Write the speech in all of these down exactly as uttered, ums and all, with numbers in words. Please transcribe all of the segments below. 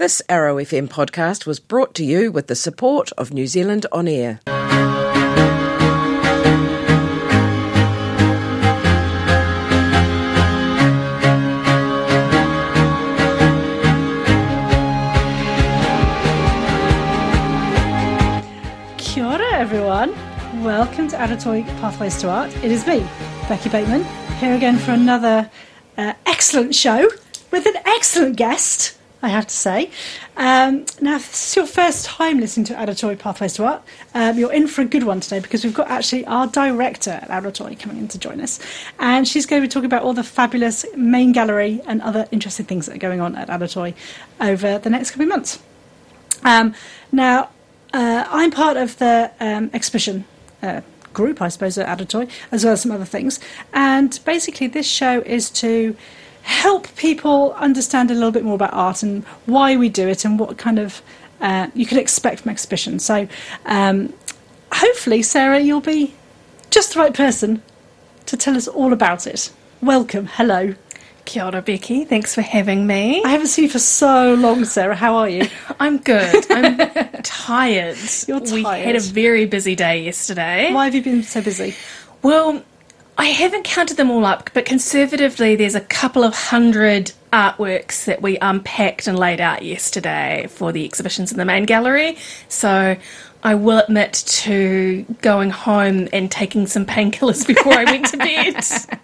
This Arrow F M podcast was brought to you with the support of New Zealand On Air. Kia ora, everyone. Welcome to Aratoi Pathways to Art. It is me, Becky Bateman, here again for another uh, excellent show with an excellent guest, I have to say. Um, now, if this is your first time listening to Aratoi Pathways to Art, um, you're in for a good one today because we've got actually our director at Aratoi coming in to join us. And she's going to be talking about all the fabulous main gallery and other interesting things that are going on at Aratoi over the next couple of months. Um, now, uh, I'm part of the um, exhibition uh, group, I suppose, at Aratoi, as well as some other things. And basically this show is to help people understand a little bit more about art and why we do it and what kind of uh, you can expect from exhibitions. So um, hopefully, Sarah, you'll be just the right person to tell us all about it. Welcome. Hello. Kia ora, Becky. Thanks for having me. I haven't seen you for so long, Sarah. How are you? I'm good. I'm tired. You're tired. We had a very busy day yesterday. Why have you been so busy? Well, I haven't counted them all up, but conservatively there's a couple of hundred artworks that we unpacked and laid out yesterday for the exhibitions in the main gallery. So I will admit to going home and taking some painkillers before I went to bed.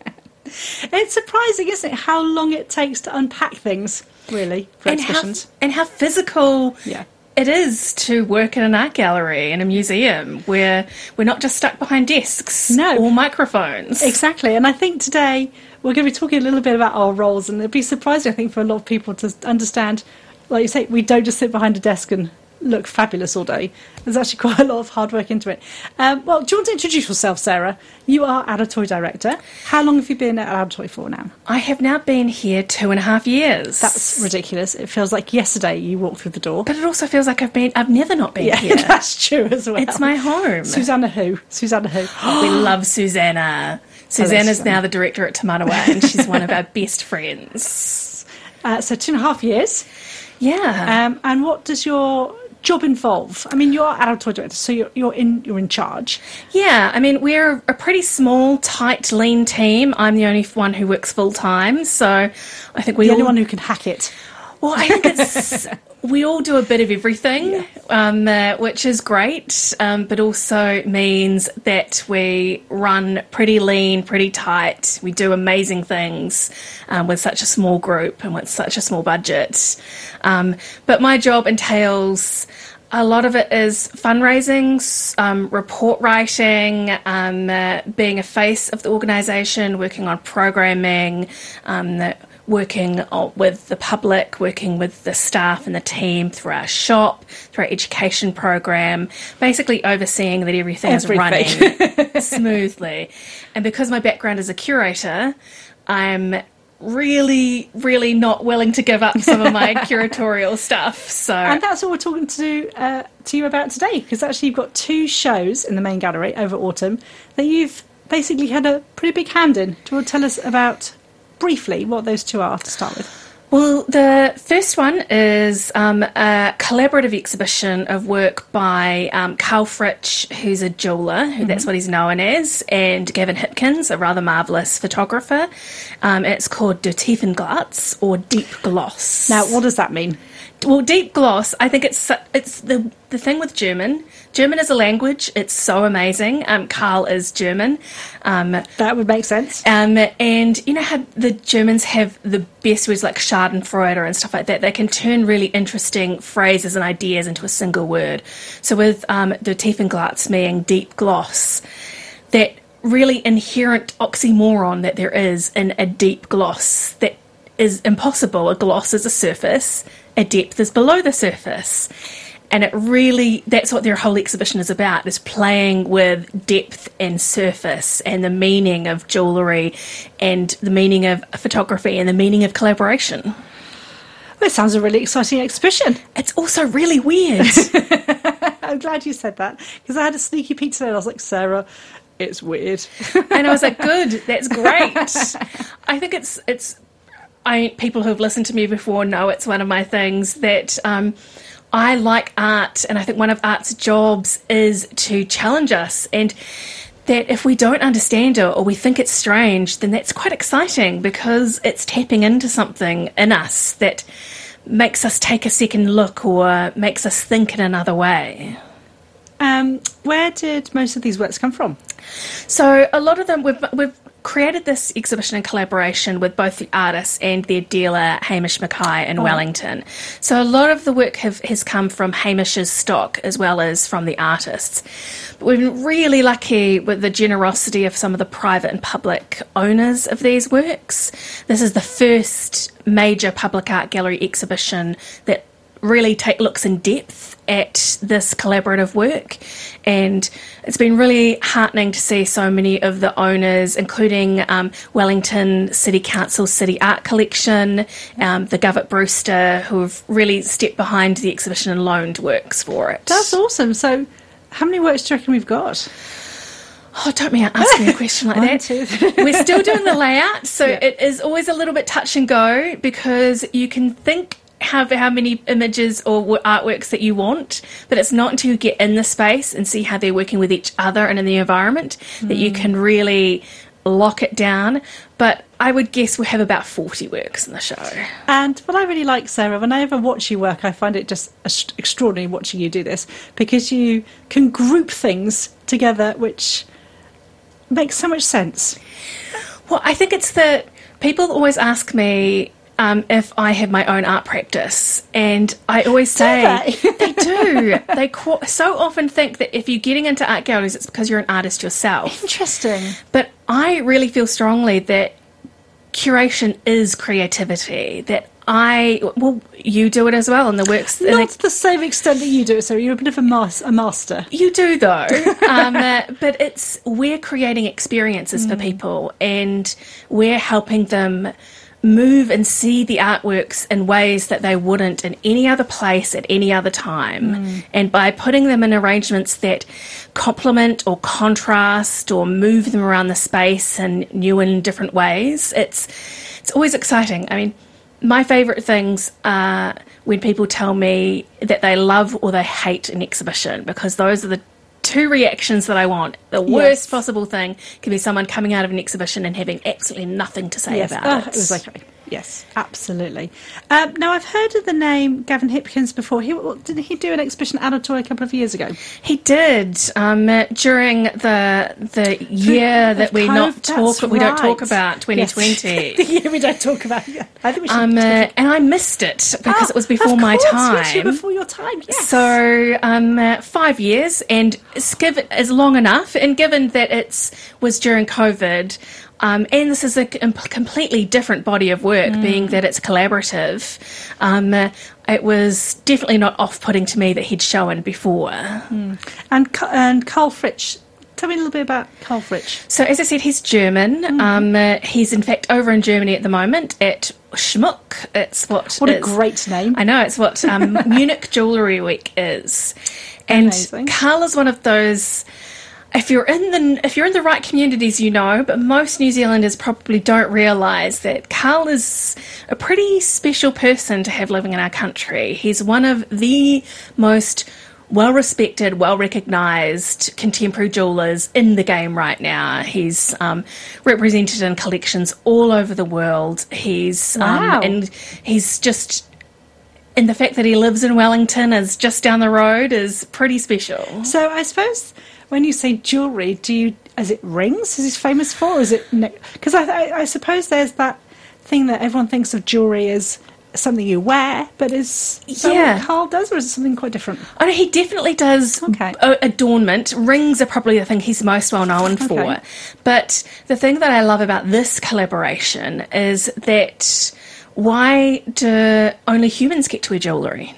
It's surprising, isn't it, how long it takes to unpack things, really, for and exhibitions. How, and how physical yeah. it is to work in an art gallery, in a museum, where we're not just stuck behind desks no. or microphones. Exactly, and I think today we're going to be talking a little bit about our roles, and it'd be surprising, I think, for a lot of people to understand, like you say, we don't just sit behind a desk and look fabulous all day. There's actually quite a lot of hard work into it. Um, well, do you want to introduce yourself, Sarah? You are Aratoi Director. How long have you been at Aratoi for now? I have now been here two and a half years. That's ridiculous. It feels like yesterday you walked through the door. But it also feels like I've been I've never not been yeah, here. That's true as well. It's my home. Susanna who? Susanna who? Oh, we love Susanna. Susanna's now the director at Te Manawa, and she's one of our best friends. Uh, so two and a half years. Yeah. Um, and what does your job involve? I mean, you're Aratoi Director, so you're, you're in you're in charge. Yeah, I mean, we're a pretty small, tight, lean team. I'm the only one who works full time, so I think we the all... only one who can hack it. Well, I think it's we all do a bit of everything, yeah. um, uh, which is great, um, but also means that we run pretty lean, pretty tight. We do amazing things um, with such a small group and with such a small budget. Um, but my job entails a lot of it is fundraising, um, report writing, um, uh, being a face of the organisation, working on programming, um, the, working with the public, working with the staff and the team through our shop, through our education program, basically overseeing that everything, everything. is running smoothly. And because my background is a curator, I'm really, really not willing to give up some of my curatorial stuff. So, and that's what we're talking to uh, to you about today, because actually you've got two shows in the main gallery over autumn that you've basically had a pretty big hand in. Do you want to tell us about briefly what those two are to start with? Well, the first one is um, a collaborative exhibition of work by um, Carl Fritsch, who's a jeweller, who mm-hmm. that's what he's known as, and Gavin Hipkins, a rather marvellous photographer. Um, it's called Der Tiefenglas, or Deep Gloss. Now, what does that mean? Well, deep gloss, I think it's it's the the thing with German. German is a language. It's so amazing. Um, Carl is German. Um, that would make sense. Um, and you know how the Germans have the best words like Schadenfreude and stuff like that? They can turn really interesting phrases and ideas into a single word. So with um, the Tiefenglas meaning deep gloss, that really inherent oxymoron that there is in a deep gloss that is impossible. A gloss is a surface. A depth is below the surface. And it really, that's what their whole exhibition is about, is playing with depth and surface and the meaning of jewellery and the meaning of photography and the meaning of collaboration. Well, it sounds a really exciting exhibition. It's also really weird. I'm glad you said that, because I had a sneaky peek today and I was like, Sarah, it's weird. And I was like, good, that's great. I think it's it's... I people who've listened to me before know it's one of my things that um, I like art, and I think one of art's jobs is to challenge us, and that if we don't understand it or we think it's strange, then that's quite exciting because it's tapping into something in us that makes us take a second look or makes us think in another way. Um, where did most of these works come from? So a lot of them, we've, we've created this exhibition in collaboration with both the artists and their dealer, Hamish Mackay in oh. Wellington. So a lot of the work have, has come from Hamish's stock as well as from the artists. But we've been really lucky with the generosity of some of the private and public owners of these works. This is the first major public art gallery exhibition that really take looks in depth at this collaborative work, and it's been really heartening to see so many of the owners, including um, Wellington City Council City Art Collection, um, the Govett Brewster, who have really stepped behind the exhibition and loaned works for it. That's awesome. So how many works do you reckon we've got? Oh, don't me ask me a question like that. Two, We're still doing the layout, so yeah. it is always a little bit touch and go because you can think How, how many images or artworks that you want, but it's not until you get in the space and see how they're working with each other and in the environment mm. that you can really lock it down. But I would guess we have about forty works in the show. And what I really like, Sarah, when I ever watch you work, I find it just extraordinary watching you do this, because you can group things together which makes so much sense. Well, I think it's that people always ask me Um, if I have my own art practice, and I always say do they? they do. They qu- so often think that if you're getting into art galleries, it's because you're an artist yourself. Interesting. But I really feel strongly that curation is creativity. That I, well, you do it as well in the works. Not the, to the same extent that you do it, so you're a bit of a, mas- a master. You do, though. um, uh, but it's we're creating experiences mm. for people, and we're helping them move and see the artworks in ways that they wouldn't in any other place at any other time. Mm. And by putting them in arrangements that complement or contrast or move them around the space in new and different ways, it's it's always exciting. I mean, my favourite things are when people tell me that they love or they hate an exhibition, because those are the two reactions that I want. The worst yes. possible thing can be someone coming out of an exhibition and having absolutely nothing to say yes. about oh, it. It was okay. Yes, absolutely. Um, now, I've heard of the name Gavin Hipkins before. He, didn't he do an exhibition at Arotoa a couple of years ago? He did. Um, during the the year that we not talk, we don't talk about twenty twenty. Yes. The year we don't talk about. Yeah. I think we should. Um, uh, and I missed it because oh, it was before of my course, time. Yes, you were before your time. Yes. So um, uh, five years, and given is long enough, and given that it's was during COVID. Um, and this is a com- completely different body of work, mm. being that it's collaborative. Um, uh, it was definitely not off-putting to me that he'd shown before. Mm. And and Carl Fritsch, tell me a little bit about Carl Fritsch. So, as I said, he's German. Mm. Um, uh, he's, in fact, over in Germany at the moment at Schmuck. It's what What is, a great name. I know, it's what um, Munich Jewellery Week is. And Amazing. Carl is one of those... If you're in the if you're in the right communities, you know, but most New Zealanders probably don't realise that Carl is a pretty special person to have living in our country. He's one of the most well-respected, well-recognised contemporary jewellers in the game right now. He's um, represented in collections all over the world. He's wow. um, and he's just. And the fact that he lives in Wellington is just down the road is pretty special. So I suppose when you say jewellery, do you, is it rings? Is he famous for? Or is it, because I, I, I suppose there's that thing that everyone thinks of jewellery as something you wear, but is that yeah. what Carl does, or is it something quite different? Oh, no, he definitely does okay. adornment. Rings are probably the thing he's most well known for. Okay. But the thing that I love about this collaboration is that why do only humans get to wear jewellery?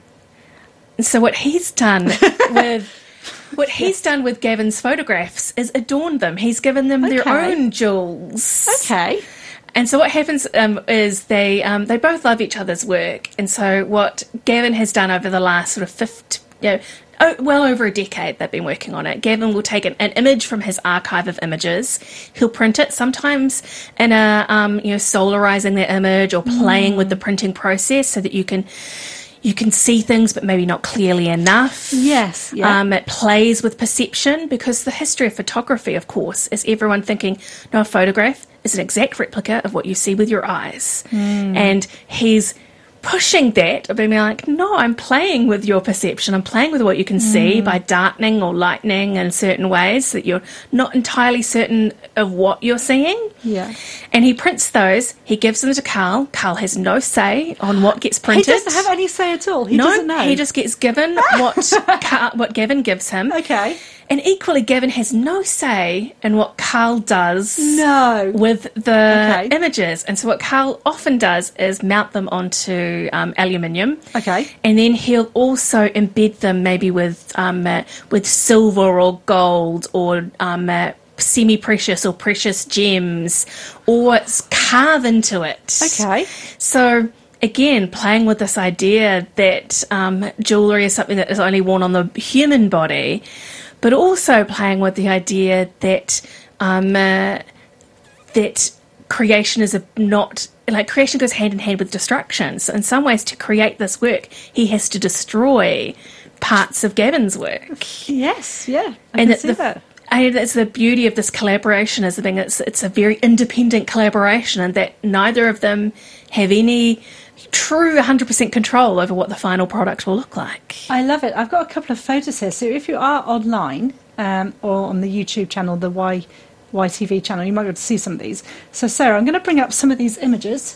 So what he's done with what he's done with Gavin's photographs is adorn them. He's given them okay. their own jewels. Okay. And so what happens um, is they um, they both love each other's work. And so what Gavin has done over the last sort of fifty, you know, oh, well over a decade they've been working on it. Gavin will take an, an image from his archive of images. He'll print it, sometimes in a, um, you know, solarizing the image or playing mm. with the printing process so that you can you can see things but maybe not clearly enough. Yes. Yeah. Um, it plays with perception, because the history of photography, of course, is everyone thinking, no, a photograph is an exact replica of what you see with your eyes. Mm. And he's pushing that, of being like, no, I'm playing with your perception. I'm playing with what you can mm. see by darkening or lightening in certain ways so that you're not entirely certain of what you're seeing. Yeah. And he prints those. He gives them to Carl. Carl has no say on what gets printed. He doesn't have any say at all. He no, doesn't know. He just gets given what Carl, what Gavin gives him. Okay. And equally, Gavin has no say in what Carl does no. with the okay. images. And so what Carl often does is mount them onto um, aluminium. Okay. And then he'll also embed them maybe with um, uh, with silver or gold or um, uh, semi-precious or precious gems, or carve into it. Okay. So again, playing with this idea that um, jewellery is something that is only worn on the human body, but also playing with the idea that um, uh, that creation is a not like creation goes hand in hand with destruction. So in some ways, to create this work, he has to destroy parts of Gavin's work. Yes, yeah, I and can see the, that. And that's the beauty of this collaboration, is the thing it's it's a very independent collaboration, and that neither of them have any true one hundred percent control over what the final product will look like. I love it. I've got a couple of photos here. So if you are online um, or on the YouTube channel, the Y, YTV channel, you might be able to see some of these. So Sarah, I'm going to bring up some of these images.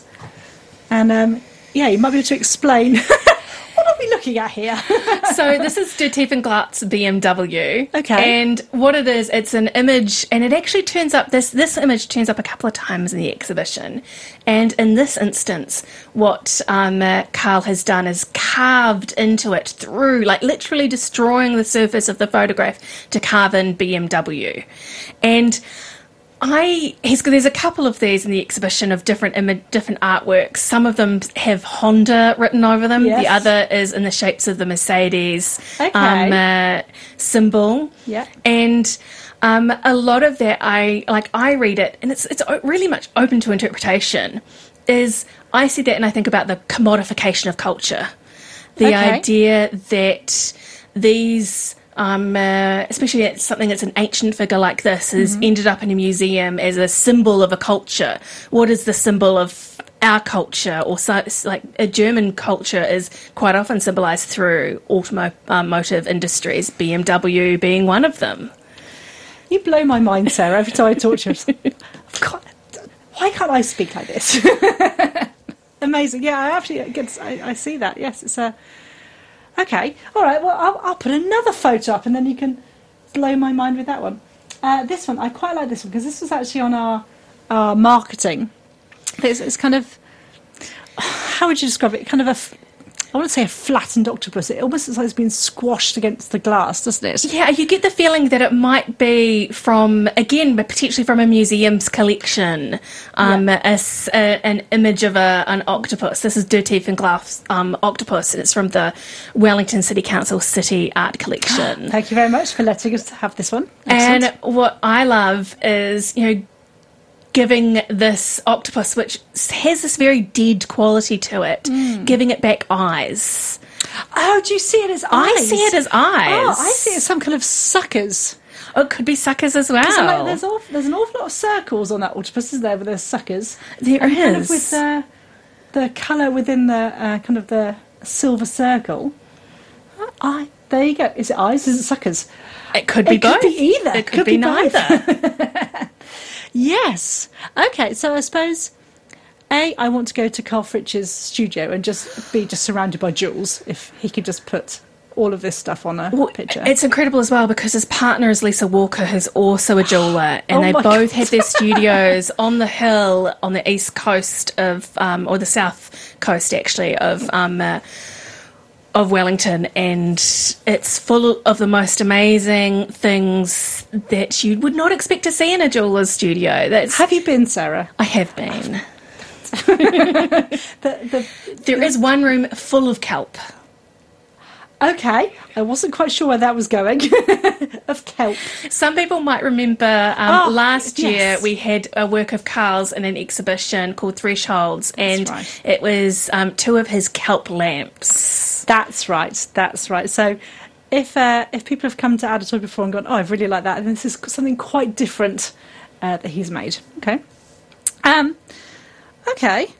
And um, yeah, you might be able to explain what are we looking at here. So this is Der Tiefenglatz B M W. Okay. And what it is, it's an image, and it actually turns up, this, this image turns up a couple of times in the exhibition. And in this instance, what um, uh, Carl has done is carved into it through, like literally destroying the surface of the photograph to carve in B M W. And I he's, there's a couple of these in the exhibition of different imi- different artworks. Some of them have Honda written over them. Yes. The other is in the shapes of the Mercedes okay. um, uh, symbol. Yeah. And um, a lot of that, I like. I read it, and it's it's really much open to interpretation. Is I see that, and I think about the commodification of culture, the okay. idea that these. Um, uh, especially at something that's an ancient figure like this, has mm-hmm. ended up in a museum as a symbol of a culture. What is the symbol of our culture? Or so, like a German culture is quite often symbolised through automotive industries, B M W being one of them. You blow my mind, Sarah, every time I talk to you. Why can't I speak like this? Amazing. Yeah, I actually get, I, I see that. Yes, it's a... Okay, all right, well, I'll, I'll put another photo up and then you can blow my mind with that one. Uh, this one, I quite like this one because this was actually on our, our marketing. It's, it's kind of, how would you describe it? Kind of a, I wouldn't say a flattened octopus. It almost looks like it's been squashed against the glass, doesn't it? Yeah, you get the feeling that it might be from, again, but potentially from a museum's collection, um, yeah. a, a, an image of a, an octopus. This is Der Tiefenglatz um, octopus, and it's from the Wellington City Council City Art Collection. Thank you very much for letting us have this one. Excellent. And what I love is, you know, giving this octopus, which has this very dead quality to it, mm. giving it back eyes. Oh, do you see it as eyes? I see it as eyes. Oh, I see it as some kind of suckers. Oh, it could be suckers as well. Like, there's, all, there's an awful lot of circles on that octopus, isn't there, with the suckers? There and is. Kind of with the, the colour within the uh, kind of the silver circle. Eye. There you go. Is it eyes? Is it suckers? It could be it both. It could be either. It could, could be, be neither. Yes. Okay, so I suppose, A, I want to go to Carl Fritz's studio and just be just surrounded by jewels, if he could just put all of this stuff on a well, picture. It's incredible as well because his partner is Lisa Walker, who's also a jeweller, and oh they both God. had their studios on the hill on the east coast of, um, or the south coast actually, of... Um, uh, of Wellington, and it's full of the most amazing things that you would not expect to see in a jeweller's studio. That's, have you been, Sarah? I have been. the, the, there the, is one room full of kelp. Okay, I wasn't quite sure where that was going. Of kelp. Some people might remember um, Oh, last year yes. we had a work of Carl's in an exhibition called Thresholds, and right. it was um, two of his kelp lamps. That's right. That's right. So, if uh, if people have come to Adatoy before and gone, oh, I really like that, and this is something quite different uh, that he's made. Okay. Um. Okay.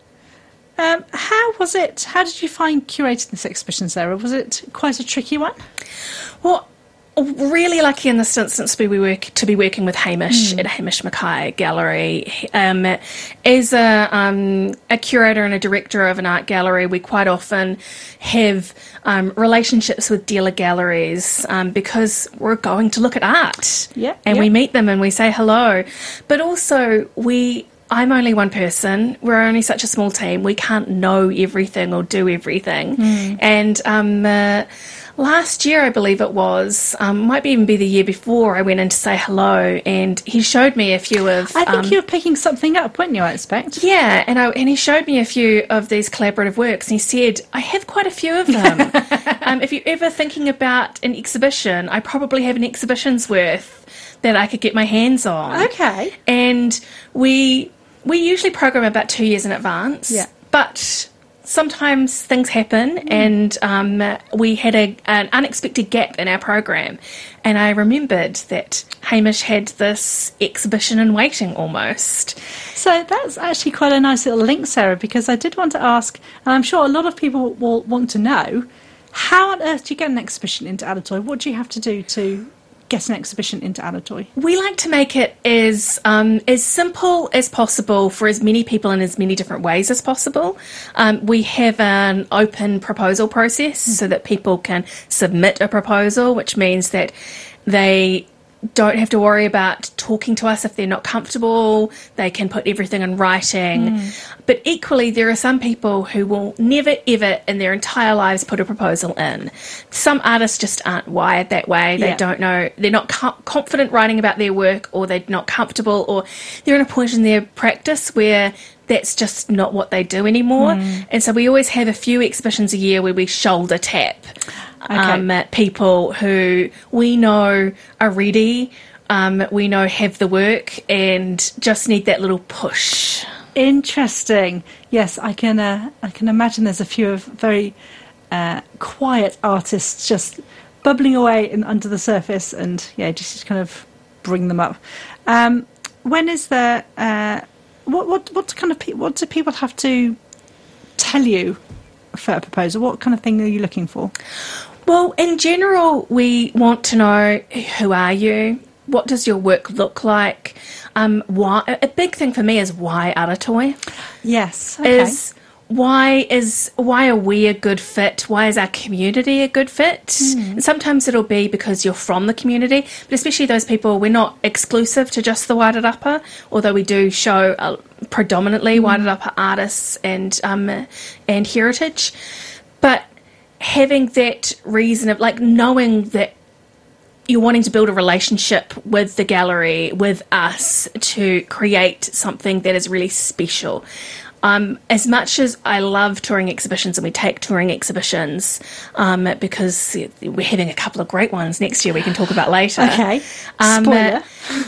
Um, how was it? How did you find curating this exhibition, Sarah? Was it quite a tricky one? Well, really lucky in this instance to be, work, to be working with Hamish Mm. at Hamish Mackay Gallery. Um, as a, um, a curator and a director of an art gallery, we quite often have um, relationships with dealer galleries um, because we're going to look at art. Yeah, and yeah. we meet them and we say hello. But also we... I'm only one person. We're only such a small team. We can't know everything or do everything. Mm. And um, uh, last year, I believe it was, um, might even be the year before, I went in to say hello, and he showed me a few of... I think um, you were picking something up, weren't you, I expect? Yeah, and, I, and he showed me a few of these collaborative works, and he said, I have quite a few of them. um, if you're ever thinking about an exhibition, I probably have an exhibition's worth that I could get my hands on. Okay. And we... We usually program about two years in advance, Yeah. but sometimes things happen, Mm. and um, we had a, an unexpected gap in our program. And I remembered that Hamish had this exhibition in waiting almost. So that's actually quite a nice little link, Sarah, because I did want to ask, and I'm sure a lot of people will want to know, how on earth do you get an exhibition into Adatoy? What do you have to do to get an exhibition into Adatoy? We like to make it as um, as simple as possible for as many people in as many different ways as possible. Um, we have an open proposal process so that people can submit a proposal, which means that they don't have to worry about talking to us if they're not comfortable. They can put everything in writing. Mm. But equally, there are some people who will never, ever in their entire lives put a proposal in. Some artists just aren't wired that way. They Yeah. don't know. They're not com- confident writing about their work, or they're not comfortable, or they're in a point in their practice where that's just not what they do anymore. Mm. And so we always have a few exhibitions a year where we shoulder tap Okay. um, people who we know are ready, um, we know have the work, and just need that little push. Interesting. Yes, I can. Uh, I can imagine there's a few of very uh, quiet artists just bubbling away in, under the surface, and yeah, just kind of bring them up. Um, when is there? Uh, what what what kind of pe- what do people have to tell you for a proposal? What kind of thing are you looking for? Well, in general, we want to know, who are you? What does your work look like? Um, why? A big thing for me is why Adatoy? Yes. Okay. Is why is why are we a good fit? Why is our community a good fit? Mm. And sometimes it'll be because you're from the community, but especially those people, we're not exclusive to just the Wairarapa, although we do show uh, predominantly mm. Wairarapa artists and um, and heritage. But having that reason of, like, knowing that you're wanting to build a relationship with the gallery, with us, to create something that is really special. Um, as much as I love touring exhibitions, and we take touring exhibitions um, because we're having a couple of great ones next year we can talk about later. Okay, um, spoiler.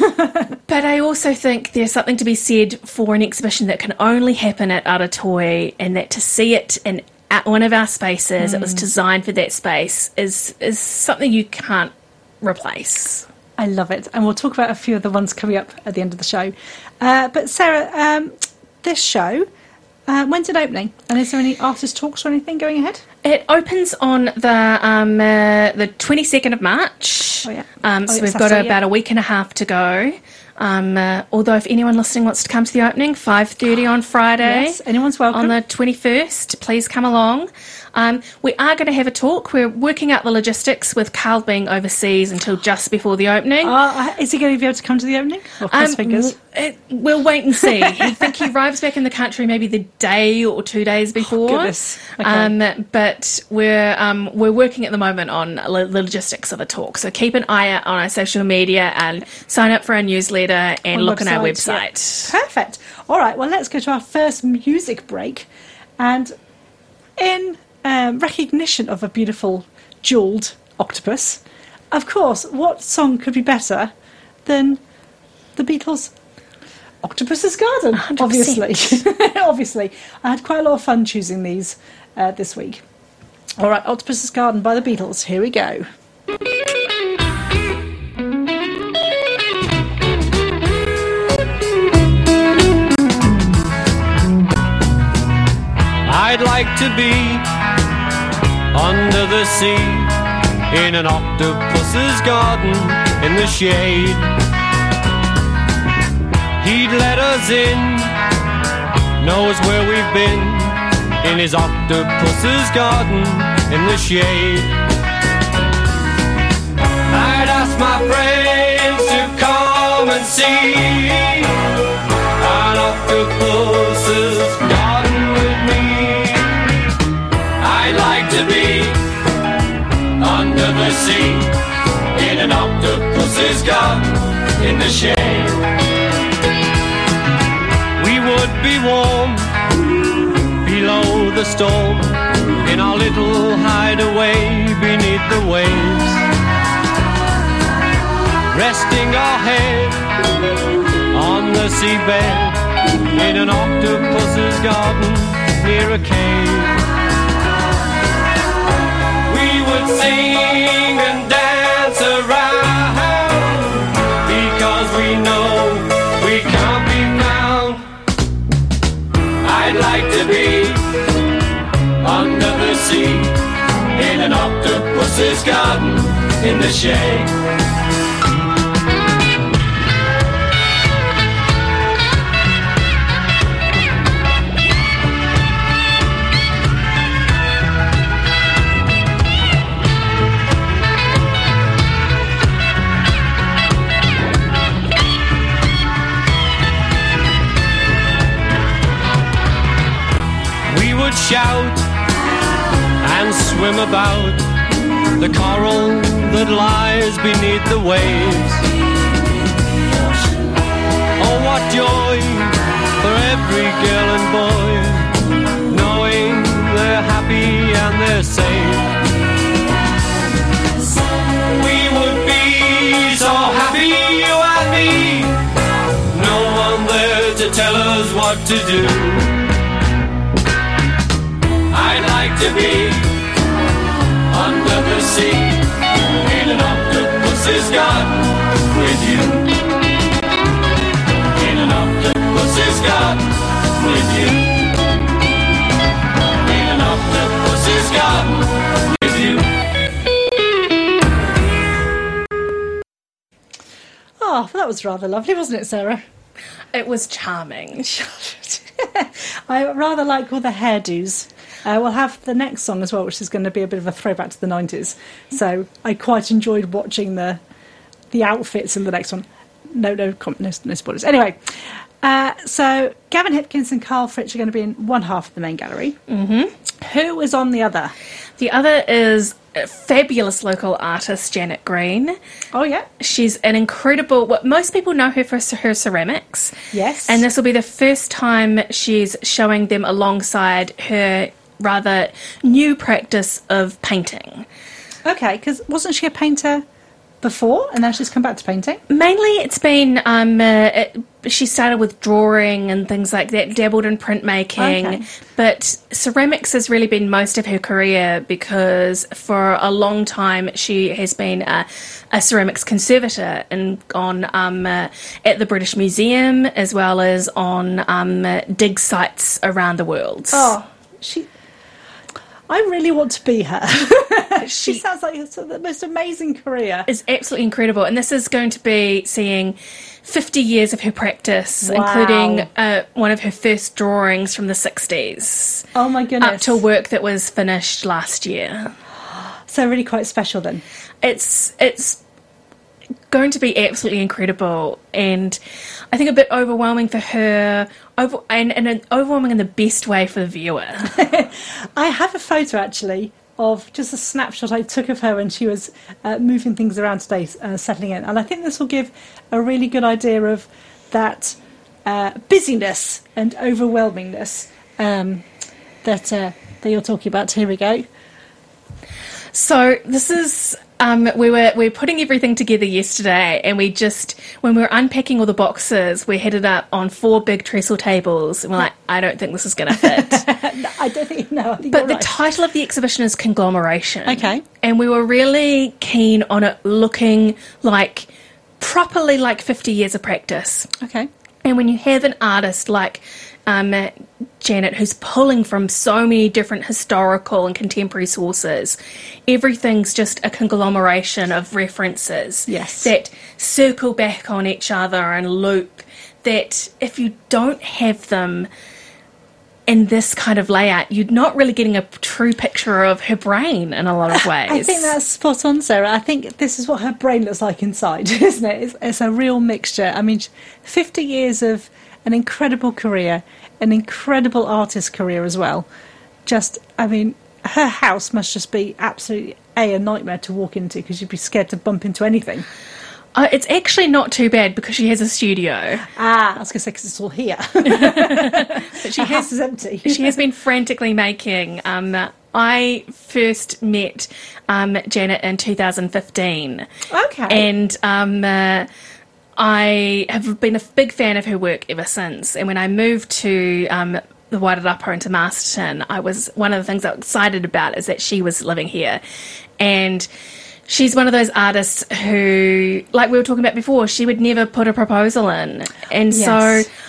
But I also think there's something to be said for an exhibition that can only happen at Adatoy, and that to see it in at one of our spaces, mm. it was designed for that space, is is something you can't replace. I love it, and we'll talk about a few of the ones coming up at the end of the show. Uh, but Sarah, um, this show, uh, when's it opening? And is there any artist talks or anything going ahead? It opens on the um, uh, the twenty-second of March. Oh, yeah. Um, oh, so yes, we've I got see, about yeah. a week and a half to go. Um, uh, although if anyone listening wants to come to the opening, five thirty on Friday. Yes, anyone's welcome. On the twenty-first, please come along. Um, we are going to have a talk. We're working out the logistics with Carl being overseas until just before the opening. Uh, is he going to be able to come to the opening? Or cross Um, fingers? w- it, we'll wait and see. I think he arrives back in the country maybe the day or two days before. Oh, goodness. Okay. Um, but we're um, we're working at the moment on lo- the logistics of the talk. So keep an eye out on our social media and sign up for our newsletter and On look on our website, website. yeah. Perfect. All right, well, let's go to our first music break. And in um, recognition of a beautiful jewelled octopus, of course, what song could be better than the Beatles' Octopus's Garden? one hundred percent. Obviously. Obviously. I had quite a lot of fun choosing these uh, this week. All right, Octopus's Garden by the Beatles. Here we go. I'd like to be under the sea in an octopus's garden in the shade. He'd let us in, knows where we've been, in his octopus's garden in the shade. I'd ask my friends to come and see an octopus's garden with me. I'd like to be under the sea in an octopus's garden in the shade. We would be warm below the storm in our little hideaway beneath the waves, resting our head on the seabed in an octopus's garden near a cave. We would sing and dance around because we know we can't be found. I'd like to be under the sea in an octopus's garden in the shade. Shout and swim about the coral that lies beneath the waves. Oh, what joy for every girl and boy, knowing they're happy and they're safe. We would be so happy, you and me, no one there to tell us what to do. I'd like to be under the sea in an octopus's garden with you. In an octopus's garden with you. In an octopus's garden with you. Oh, that was rather lovely, wasn't it, Sarah? It was charming. I rather like all the hairdos. Uh, we'll have the next song as well, which is going to be a bit of a throwback to the nineties. So I quite enjoyed watching the the outfits in the next one. No, no, no, no spoilers. Anyway, uh, so Gavin Hipkins and Carl Fritsch are going to be in one half of the main gallery. Mm-hmm. Who is on the other? The other is a fabulous local artist, Janet Green. Oh, yeah. She's an incredible... Well, most people know her for her ceramics. Yes. And this will be the first time she's showing them alongside her rather new practice of painting. Okay, because wasn't she a painter before and then she's come back to painting? Mainly it's been... Um, uh, it, she started with drawing and things like that, dabbled in printmaking, okay. But ceramics has really been most of her career because for a long time she has been a, a ceramics conservator and on um, uh, at the British Museum as well as on um, uh, dig sites around the world. Oh, she... I really want to be her. She sounds like it's the most amazing career. It's absolutely incredible. And this is going to be seeing fifty years of her practice, wow. including uh, one of her first drawings from the sixties. Oh, my goodness. Up to work that was finished last year. So really quite special then. It's it's going to be absolutely incredible and I think a bit overwhelming for her over, and, and overwhelming in the best way for the viewer. I have a photo actually of just a snapshot I took of her when she was uh, moving things around today, uh, settling in, and I think this will give a really good idea of that uh, busyness and overwhelmingness um, that uh, that you're talking about? Here we go. So this is, um, we were we were putting everything together yesterday, and we just, when we were unpacking all the boxes, we had it up on four big trestle tables, and we're like, I don't think this is going to fit. No, I don't think, no, I think But you're the right. title of the exhibition is Conglomeration. Okay. And we were really keen on it looking like, properly like fifty years of practice. Okay. And when you have an artist like um, Janet, who's pulling from so many different historical and contemporary sources, everything's just a conglomeration of references Yes. that circle back on each other and loop, that if you don't have them in this kind of layout, you're not really getting a true picture of her brain in a lot of ways. I think that's spot on, Sarah. I think this is what her brain looks like inside, isn't it? It's, it's a real mixture. I mean, fifty years of an incredible career, an incredible artist career as well. Just, I mean, her house must just be absolutely a, a nightmare to walk into, because you'd be scared to bump into anything. Uh, it's actually not too bad because she has a studio. Ah, I was going to say, because it's all here. But she Her house has, is empty. she has been frantically making. Um, I first met um, Janet in two thousand fifteen. Okay. And um, uh, I have been a big fan of her work ever since. And when I moved to um, the Wairarapa into Masterton, I was, one of the things I was excited about is that she was living here. And she's one of those artists who, like we were talking about before, she would never put a proposal in. And Yes. so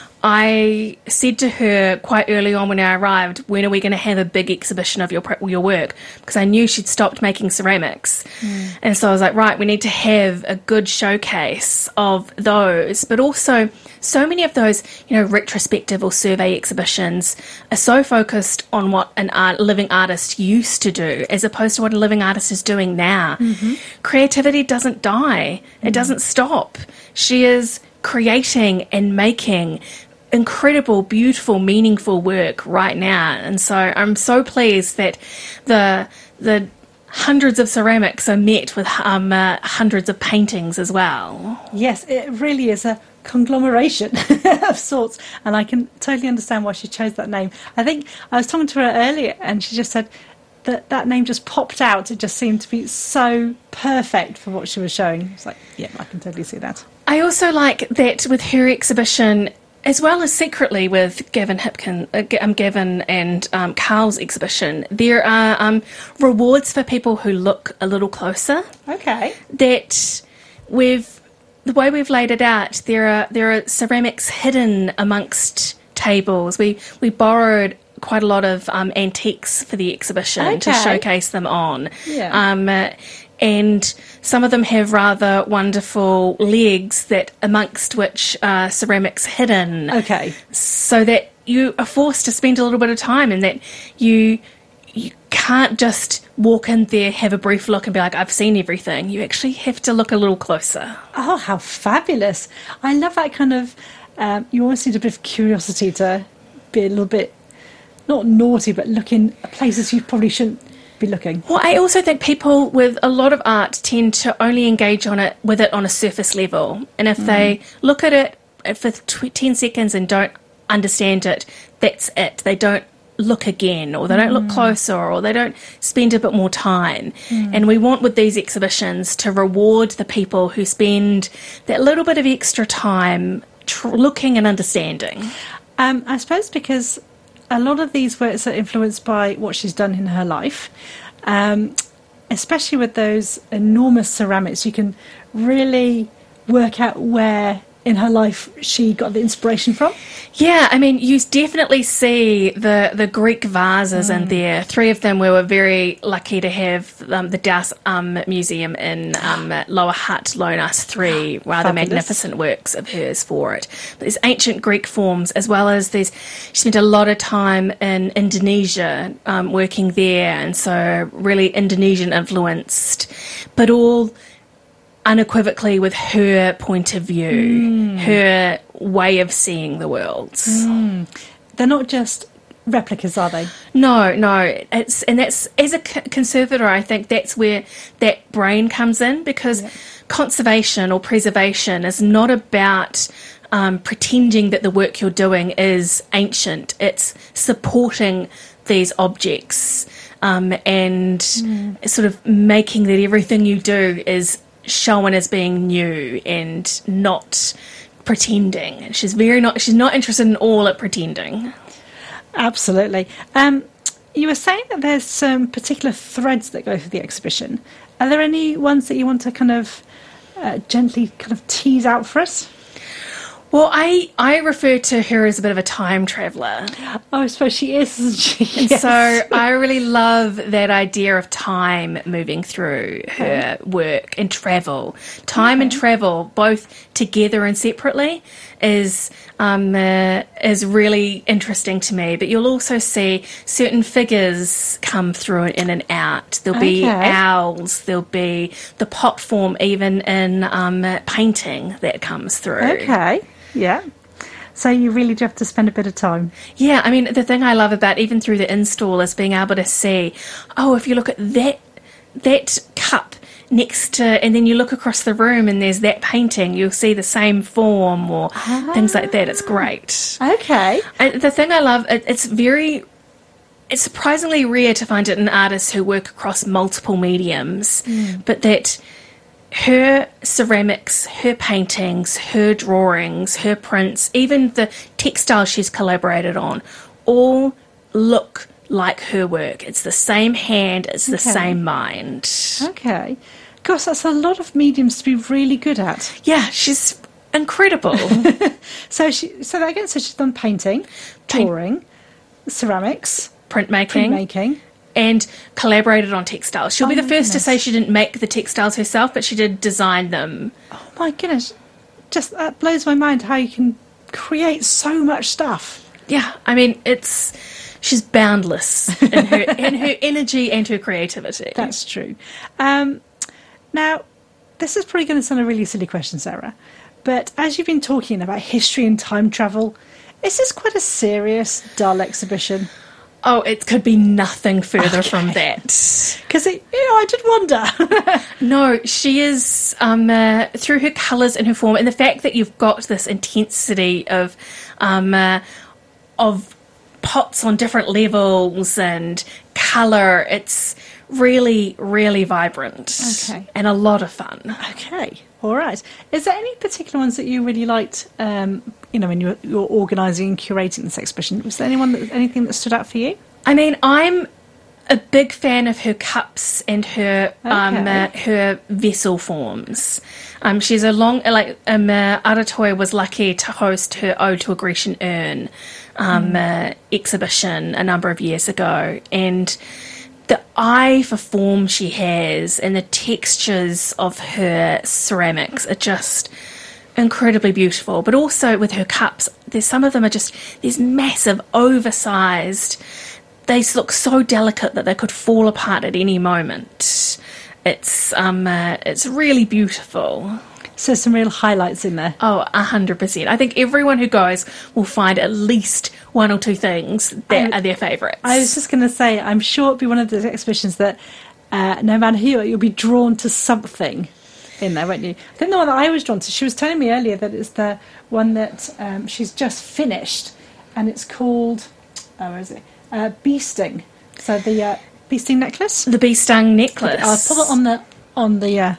I said to her quite early on when I arrived, when are we going to have a big exhibition of your pro- your work? Because I knew she'd stopped making ceramics. Mm. And so I was like, right, we need to have a good showcase of those. But also, so many of those, you know, retrospective or survey exhibitions are so focused on what an art, living artist used to do, as opposed to what a living artist is doing now. Mm-hmm. Creativity doesn't die. Mm. It doesn't stop. She is creating and making incredible, beautiful, meaningful work right now. And so I'm so pleased that the the hundreds of ceramics are met with um, uh, hundreds of paintings as well. Yes, it really is a conglomeration of sorts, and I can totally understand why she chose that name. I think I was talking to her earlier, and she just said that that name just popped out. It just seemed to be so perfect for what she was showing. It's like, yeah, I can totally see that. I also like that with her exhibition, as well as secretly with Gavin Hipkin, uh, um, Gavin and um, Carl's exhibition, there are um, rewards for people who look a little closer. Okay. That we've, the way we've laid it out, there are there are ceramics hidden amongst tables. We we borrowed quite a lot of um, antiques for the exhibition Okay. to showcase them on. Yeah. Um, uh, and some of them have rather wonderful legs that amongst which are ceramics hidden. Okay. So that you are forced to spend a little bit of time, and that you you can't just walk in there, have a brief look and be like, I've seen everything. You actually have to look a little closer. Oh, how fabulous. I love that kind of, um, you always need a bit of curiosity to be a little bit, not naughty, but look in places you probably shouldn't be looking. Well, I also think people with a lot of art tend to only engage on it with it on a surface level. And if mm. they look at it for ten seconds and don't understand it, that's it. They don't look again, or they don't look closer, or they don't spend a bit more time. Mm. And we want with these exhibitions to reward the people who spend that little bit of extra time tr- looking and understanding. Um, I suppose because a lot of these works are influenced by what she's done in her life, um, especially with those enormous ceramics. You can really work out where in her life she got the inspiration from. Yeah, I mean, you definitely see the, the Greek vases mm. in there. Three of them we were very lucky to have um, the Das um, Museum in um, Lower Hutt loan us three rather Fabulous. magnificent works of hers for it. But there's ancient Greek forms, as well as these. She spent a lot of time in Indonesia um, working there, and so really Indonesian influenced, but all unequivocally with her point of view, mm. her way of seeing the world. Mm. They're not just replicas, are they? No, no. It's and that's, as a conservator, I think that's where that brain comes in, because yeah. conservation or preservation is not about um, pretending that the work you're doing is ancient. It's supporting these objects, um, and Mm. sort of making that everything you do is shown as being new and not pretending. She's very not. She's not interested in all at pretending. Absolutely. Um, you were saying that there's some particular threads that go through the exhibition. Are there any ones that you want to kind of uh, gently kind of tease out for us? Well, I, I refer to her as a bit of a time traveller. Oh, I suppose she is, isn't she? And Yes. so I really love that idea of time moving through her work and travel. Time Okay. and travel, both together and separately, is um, uh, is really interesting to me. But you'll also see certain figures come through in and out. There'll be Okay. owls, there'll be the pot form even in um, painting that comes through. Okay, yeah. So you really do have to spend a bit of time. Yeah, I mean, the thing I love about even through the install is being able to see, oh, if you look at that that cup next to, and then you look across the room and there's that painting, you'll see the same form or things like that. It's great. Okay. And the thing I love, it, it's very, it's surprisingly rare to find it in artists who work across multiple mediums, but that her ceramics, her paintings, her drawings, her prints, even the textiles she's collaborated on, all look like her work. It's the same hand, it's the Okay. same mind. Okay. Gosh, that's a lot of mediums to be really good at. Yeah, she's incredible. So she, so again, so she's done painting, Paint- drawing, ceramics, Printmaking. printmaking. And collaborated on textiles. She'll Oh be the my first to goodness. say she didn't make the textiles herself, but she did design them. Oh my goodness, just that blows my mind how you can create so much stuff. Yeah, I mean, it's she's boundless in her in her energy and her creativity. That's true. Um, now, this is probably going to sound a really silly question, Sarah, but as you've been talking about history and time travel, is this quite a serious, dull exhibition? Oh, it could be nothing further from that. Because, you know, I did wonder. No, she is, um, uh, through her colours and her form, and the fact that you've got this intensity of, um, uh, of pots on different levels and colour, it's really, really vibrant. Okay. And a lot of fun. Okay, all right. Is there any particular ones that you really liked, um, you know, when you were, you were organising and curating this exhibition? Was there anyone that, anything that stood out for you? I mean, I'm a big fan of her cups and her um, Okay. uh, her vessel forms. Um, she's a long like um, uh, Aratoi was lucky to host her Ode to a Grecian Urn um, uh, exhibition a number of years ago, and the eye for form she has and the textures of her ceramics are just incredibly beautiful. But also with her cups, there's some of them are just these massive, oversized. They look so delicate that they could fall apart at any moment. It's um, uh, it's really beautiful. So some real highlights in there. Oh, a hundred percent. I think everyone who goes will find at least one or two things that I- are their favourites. I was just going to say, I'm sure it'll be one of those exhibitions that uh, no matter who you are, you'll be drawn to something in there, won't you? I think the one that I was drawn to, she was telling me earlier that it's the one that um, she's just finished, and it's called, oh, where is it? Uh, Bee Sting. So the uh, Bee Sting necklace. the bee stung necklace. I'll put it on the on the uh,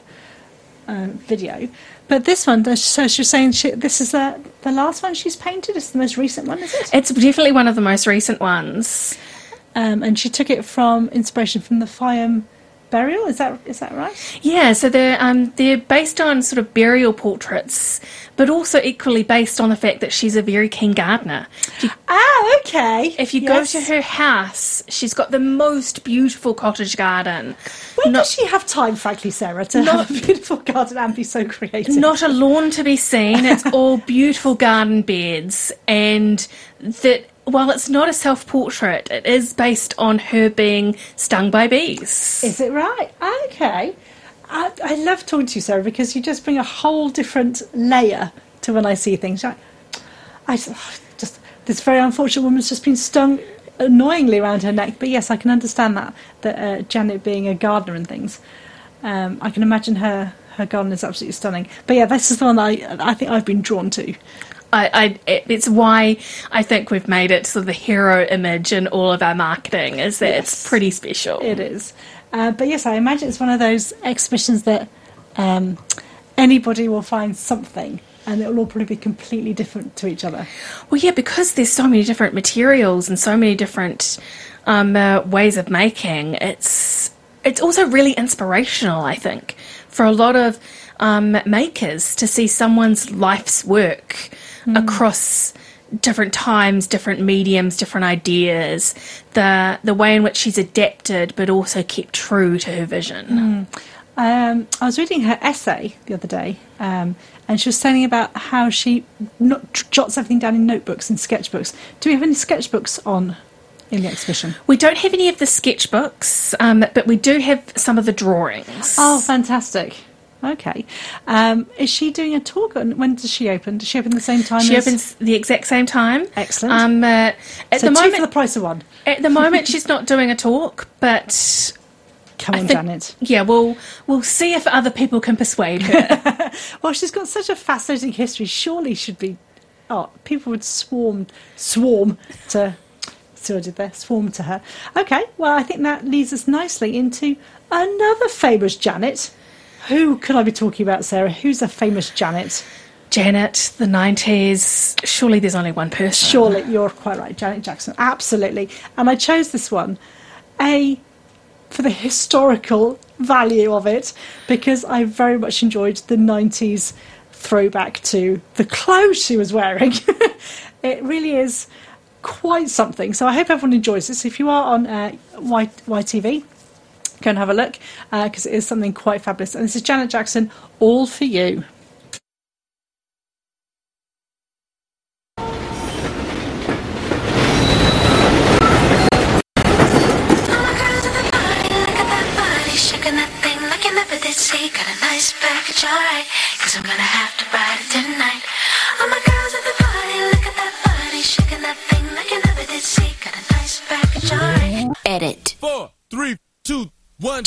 uh, video. But this one, so she's saying she, this is the the last one she's painted. It's the most recent one, is it? It's definitely one of the most recent ones. Um, and she took it from inspiration from the Fayum burial. Is that is that right? Yeah, so they're um, they're based on sort of burial portraits, but also equally based on the fact that she's a very keen gardener. If you, Ah, okay. if you Yes. go to her house, she's got the most beautiful cottage garden. When Not- does she have time, frankly, Sarah, to Not- have a beautiful garden and be so creative? Not a lawn to be seen. It's all beautiful garden beds, and that while it's not a self-portrait, it is based on her being stung by bees. Is it right? Okay. I, I love talking to you, Sarah, because you just bring a whole different layer to when I see things. I, I just this very unfortunate woman's just been stung annoyingly around her neck. But yes, I can understand that. That uh, Janet being a gardener and things, um, I can imagine her her garden is absolutely stunning. But yeah, this is the one that I I think I've been drawn to. I, I, it's why I think we've made it sort of the hero image in all of our marketing, is that yes. it's pretty special. It is. Uh, but yes, I imagine it's one of those exhibitions that um, anybody will find something, and it will all probably be completely different to each other. Well, yeah, because there's so many different materials and so many different um, uh, ways of making, it's it's also really inspirational, I think, for a lot of um, makers to see someone's life's work mm. across different times, different mediums, different ideas, the the way in which she's adapted but also kept true to her vision. Mm. Um, I was reading her essay the other day, um, and she was saying about how she not, jots everything down in notebooks and sketchbooks. Do we have any sketchbooks on in the exhibition? We don't have any of the sketchbooks, um, but we do have some of the drawings. Oh, fantastic. Okay. Um, is she doing a talk? When does she open? Does she open the same time? She as... opens the exact same time. Excellent. Um, uh, at so the two moment, for the price of one. At the moment, she's not doing a talk, but come on, think, Janet. Yeah, we'll we'll see if other people can persuade her. Well, she's got such a fascinating history. Surely should be. Oh, people would swarm, swarm to. See what I did there? Swarm to her. Okay. Well, I think that leads us nicely into another famous Janet. Who could I be talking about, Sarah? Who's a famous Janet? Janet, the nineties. Surely there's only one person. Surely, you're quite right. Janet Jackson. Absolutely. And I chose this one, A, for the historical value of it, because I very much enjoyed the nineties throwback to the clothes she was wearing. It really is quite something. So I hope everyone enjoys this. If you are on uh, y- YTV, go and have a look, because uh, it is something quite fabulous. And this is Janet Jackson, All For You. Got a nice package, alright, cause I'm gonna have to ride it tonight. All my girls at the party, look at that body, shaking that thing like you never did see. Got a nice package, alright. Edit. Four, three, two, one.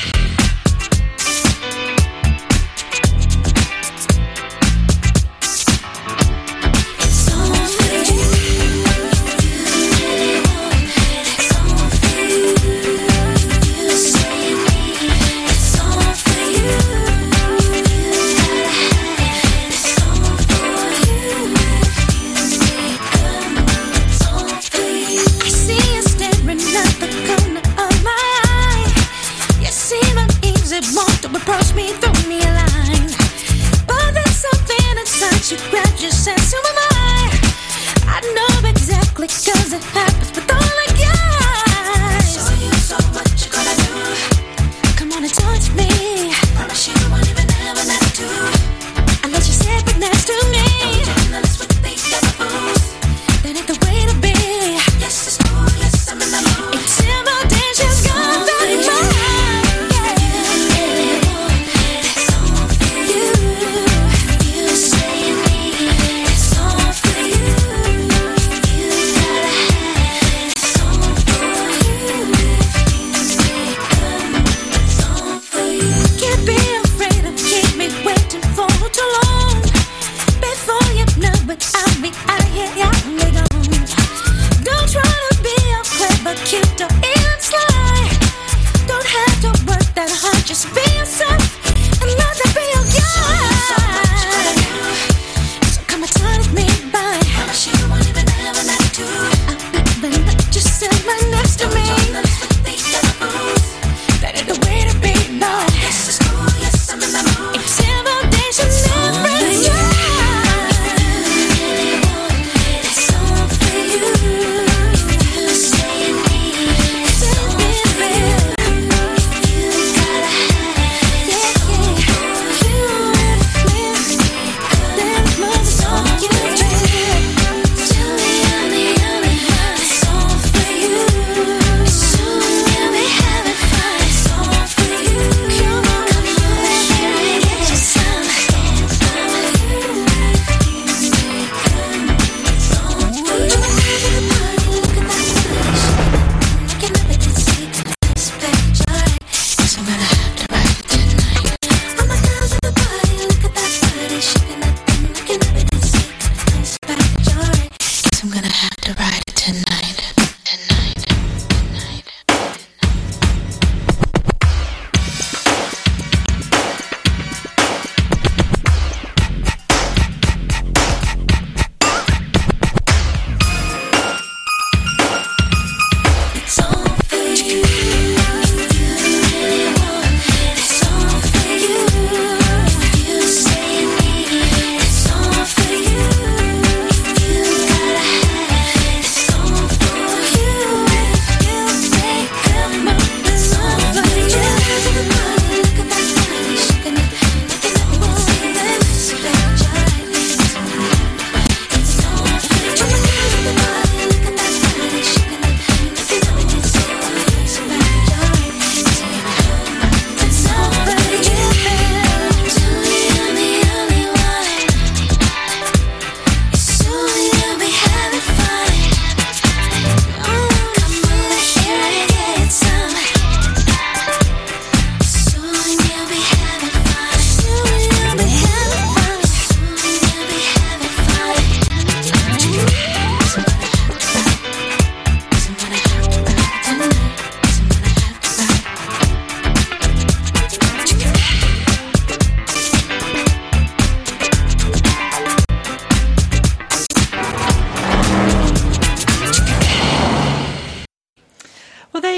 Approach me, throw me a line, but there's something inside you grabs your sense of my mind. I know exactly cause it happens with all the guys. Show you so what you gonna do. Come on and touch me. Promise you won't even have a night to. Unless you sit right next to me. Don't jealous with the other fools. That ain't the way to be. Yes, it's cool, yes, I'm in the mood. Intimidation's gone very far.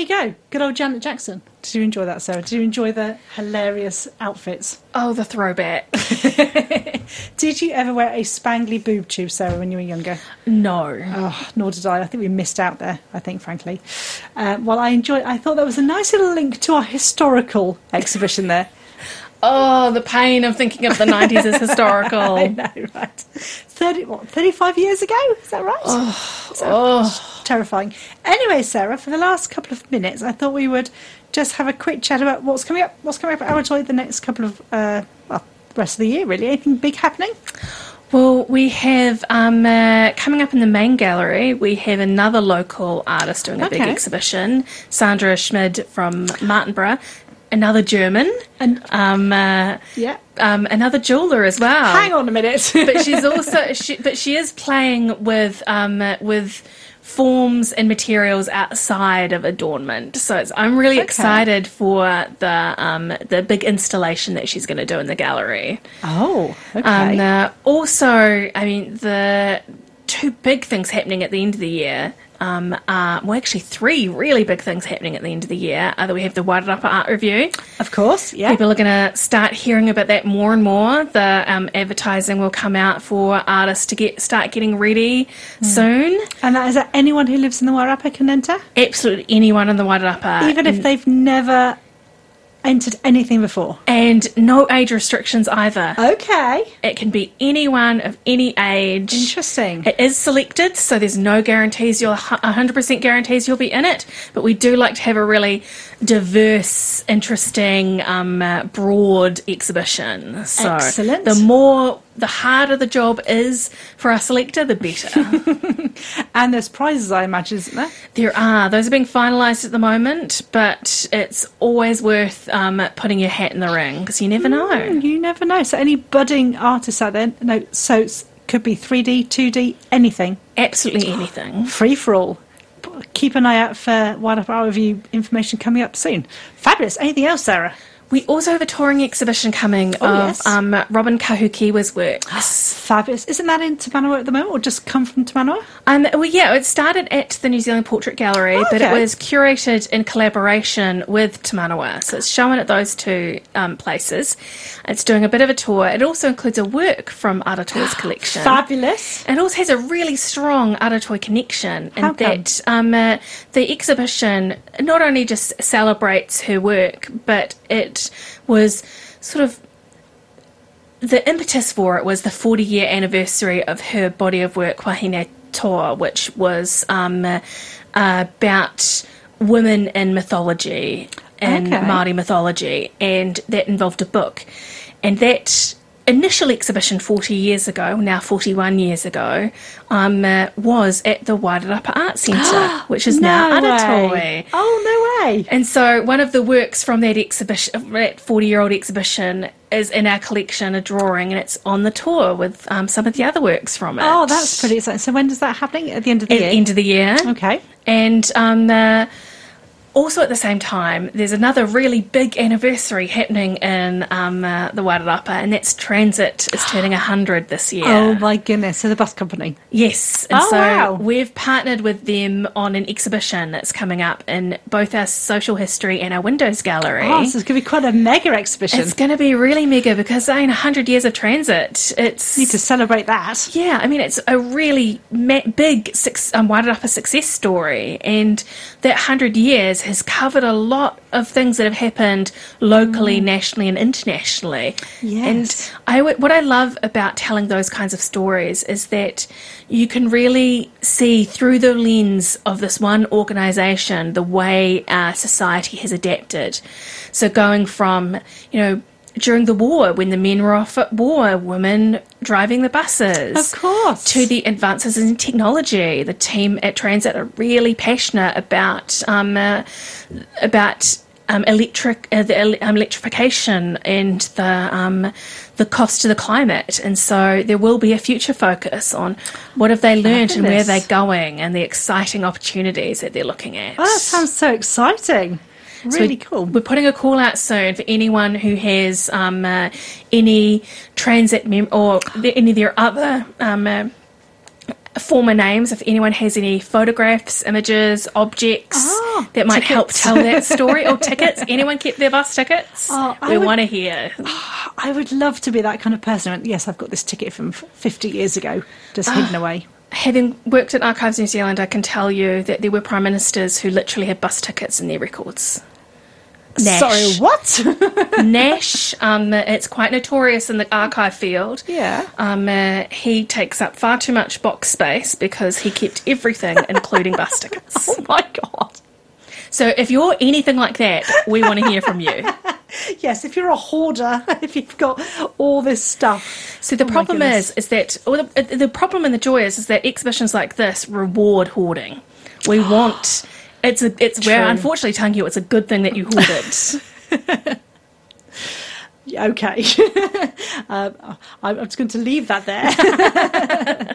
you go. Good old Janet Jackson. Did you enjoy that, Sarah? Did you enjoy the hilarious outfits? Oh, the throwback. Did you ever wear a spangly boob tube, Sarah, when you were younger? No. Oh, nor did I. I think we missed out there, I think, frankly. Uh, well, I enjoyed I thought that was a nice little link to our historical exhibition there. Oh, the pain of thinking of the nineties as historical. I know, right. thirty, what, thirty-five years ago? Is that right? Oh, Is that oh. terrifying. Anyway, Sarah, for the last couple of minutes, I thought we would just have a quick chat about what's coming up. What's coming up at Aratoy the next couple of, uh, well, the rest of the year, really. Anything big happening? Well, we have, um, uh, coming up in the main gallery, we have another local artist doing a big Okay. exhibition, Sandra Schmid from Martinborough, another German, And um, uh, yeah, um, another jeweller as well. hang on a minute. But she's also, she, but she is playing with, um, uh, with forms and materials outside of adornment. So it's, I'm really Okay. excited for the, um, the big installation that she's going to do in the gallery. Oh, okay. Um, uh, also, I mean, the two big things happening at the end of the year, um, are, well, actually three really big things happening at the end of the year, are that we have the Wairarapa Art Review. Of course, yeah. People are going to start hearing about that more and more. The um, advertising will come out for artists to get start getting ready soon. And that is that anyone who lives in the Wairarapa can enter? Absolutely anyone in the Wairarapa. Even if they've never entered anything before? And no age restrictions either. Okay. It can be anyone of any age. Interesting. It is selected, so there's no guarantees you'll one hundred percent guarantees you'll be in it, but we do like to have a really diverse, interesting, um, uh, broad exhibition. So Excellent. the more, the harder the job is for our selector, the better. And there's prizes, I imagine, isn't there? There are. Those are being finalised at the moment, but it's always worth um, putting your hat in the ring, because you never know. Mm, you never know. So any budding artists out there, no, so it could be three D, two D, anything. Absolutely anything. Free for all. Keep an eye out for Wairarapa Art Review information coming up soon. Fabulous. Anything else, Sarah? We also have a touring exhibition coming Oh, of yes. um, Robin Kahukiwa's works. Fabulous. Isn't that in Te Manawa at the moment, or just come from Te Manawa? Um, well, yeah, it started at the New Zealand Portrait Gallery, Oh, but it okay. was curated in collaboration with Te Manawa. So it's shown at those two um, places. It's doing a bit of a tour. It also includes a work from Aratoi's collection. Fabulous. It also has a really strong Aratoy connection in How come? that um, uh, the exhibition not only just celebrates her work, but it was sort of, the impetus for it was the forty-year anniversary of her body of work, Wahine Toa, which was um, uh, about women in mythology, in Okay. Māori mythology, and that involved a book. And that initial exhibition forty years ago, now forty-one years ago, um, uh, was at the Wairarapa Art Centre, which is now No Aratoy. way. Oh, no way. And so one of the works from that exhibition, that forty-year-old exhibition, is in our collection, a drawing, and it's on the tour with um, some of the other works from it. Oh, that's pretty exciting. So when does that happen? At the end of the At year? the end of the year. Okay. And um, uh, also at the same time, there's another really big anniversary happening in um, uh, the Wairarapa, and that's Transit is turning one hundred this year. Oh, my goodness. So the bus company. Yes, and Oh, so wow. we've partnered with them on an exhibition that's coming up in both our social history and our windows gallery. Oh, so it's going to be quite a mega exhibition. It's going to be really mega because, I mean, one hundred years of transit. It's Need to celebrate that. yeah, I mean, it's a really ma- big six, um, Wairarapa success story, and that one hundred years has covered a lot of things that have happened locally, nationally, and internationally. Yes. And I, w- what I love about telling those kinds of stories is that you can really see through the lens of this one organisation the way our society has adapted. So going from, you know, during the war, when the men were off at war, women driving the buses. Of course. To the advances in technology. The team at Transit are really passionate about um, uh, about um, electric uh, the ele- um, electrification and the um, the cost to the climate. And so there will be a future focus on what have they learned and where Fabulous. they're going and the exciting opportunities that they're looking at. Oh, that sounds so exciting. So Really we- cool. We're putting a call out soon for anyone who has um, uh, any transit mem- or the, any of their other um, uh, former names, if anyone has any photographs, images, objects Oh, that might help tickets. tell that story, or tickets. Anyone kept their bus tickets? Oh, I we would- want to hear. I would love to be that kind of person. And yes, I've got this ticket from f- fifty years ago, just hidden away. Having worked at Archives New Zealand, I can tell you that there were prime ministers who literally had bus tickets in their records. Nash. Sorry, what? Nash, um, it's quite notorious in the archive field. Yeah. Um, uh, he takes up far too much box space because he kept everything, including bus tickets. Oh my God. So if you're anything like that, we want to hear from you. Yes, if you're a hoarder, if you've got all this stuff. So the Oh my problem goodness. is, is that, or the, the problem and the joy is, is that exhibitions like this reward hoarding. We want, it's a, it's where, True. unfortunately, telling you it's a good thing that you hoarded. Okay. um, I'm just going to leave that there.